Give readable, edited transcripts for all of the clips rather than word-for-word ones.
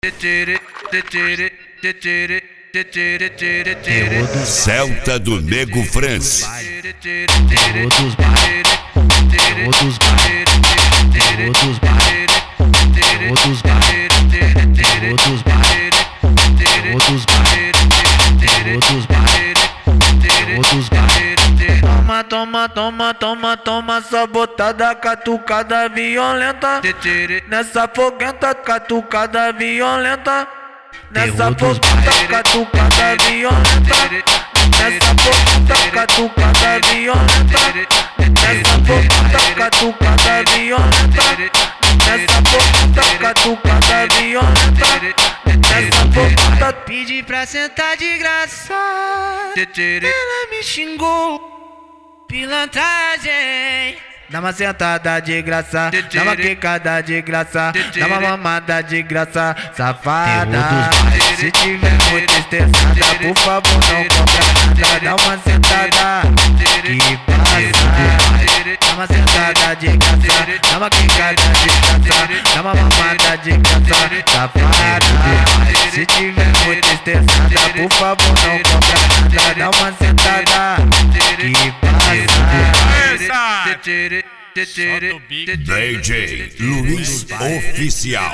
Celta do Nego France. Toma, essa botada catucada violenta. Nessa foguenta catucada violenta. Nessa foguenta catucada violenta. Nessa foguenta catucada violenta. Nessa foguenta catucada violenta. Nessa foguenta catucada violenta. Nessa foguenta pedi pra sentar de graça. Ela me xingou, pilantragem. Dá uma sentada de graça, dá uma quicada de graça, dá uma mamada de graça, safada. Se tiver muito estressada, por favor não compra nada. Dá uma sentada que passa. Dá uma sentada de graça, dá uma quicada de graça, dá uma mamada de graça, safada. Se tiver muito estressada, por favor não compra nada. Dá uma sentada que passa. DJ Luiz Oficial.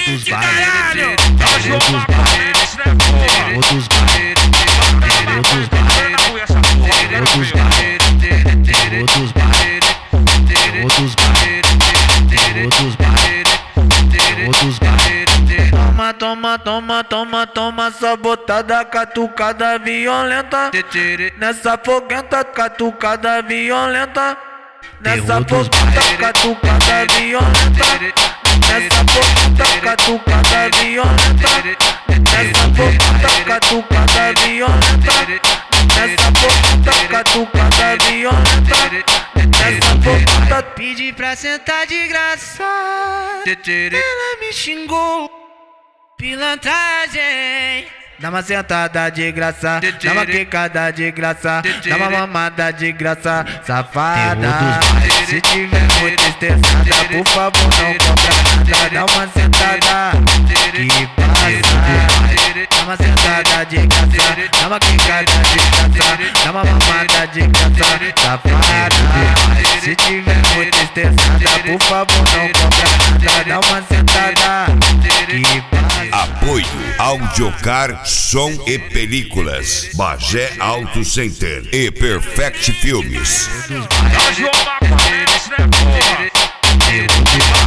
Toma, essa botada catucada violenta. Nessa foguenta catucada violenta. Nessa foguenta catucada violenta. Nessa foguenta catucada violenta. Nessa foguenta catucada violenta. Nessa foguenta catucada violenta. Nessa foguenta pedi pra sentar de graça. Ela me xingou, pilantragem. Dá uma sentada de graça, dá uma quicada de graça, dá uma mamada de graça, safada. Se tiver muito estressada, por favor não compra nada. Dá uma sentada que passa. Dá uma sentada de graça, dá uma quicada de graça, dá uma mamada de graça, safada. Se tiver muito estressada, por favor não compra nada. Dá uma sentada que passa. Apoio Audiocar Som e Películas, Bagé Auto Center e Perfect Filmes. João Maconha, esse não é porra.